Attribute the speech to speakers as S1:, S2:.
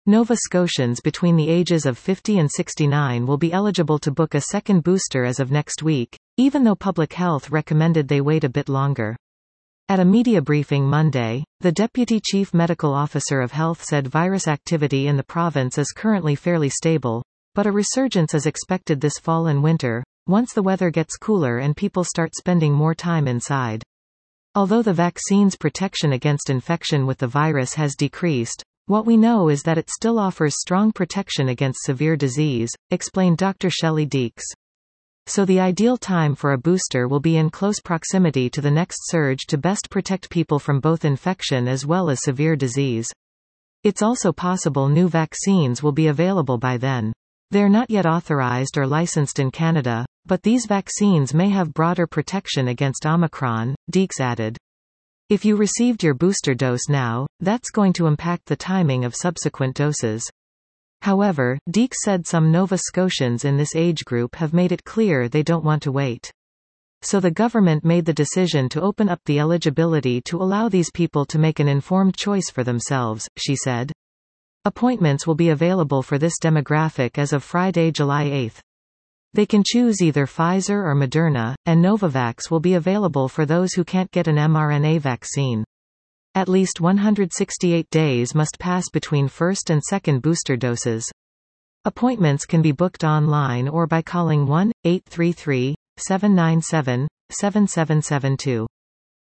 S1: Nova Scotians between the ages of 50 and 69 will be eligible to book a second booster as of next week, even though Public Health recommended they wait a bit longer. At a media briefing Monday, the Deputy Chief Medical Officer of Health said virus activity in the province is currently fairly stable, but a resurgence is expected this fall and winter, once the weather gets cooler and people start spending more time inside. Although the vaccine's protection against infection with the virus has decreased, what we know is that it still offers strong protection against severe disease, explained Dr. Shelley Deeks. So the ideal time for a booster will be in close proximity to the next surge to best protect people from both infection as well as severe disease. It's also possible new vaccines will be available by then. They're not yet authorized or licensed in Canada, but these vaccines may have broader protection against Omicron, Deeks added. If you received your booster dose now, that's going to impact the timing of subsequent doses. However, Deeks said some Nova Scotians in this age group have made it clear they don't want to wait. So the government made the decision to open up the eligibility to allow these people to make an informed choice for themselves, she said. Appointments will be available for this demographic as of Friday, July 8. They can choose either Pfizer or Moderna, and Novavax will be available for those who can't get an mRNA vaccine. At least 168 days must pass between first and second booster doses. Appointments can be booked online or by calling 1-833-797-7772.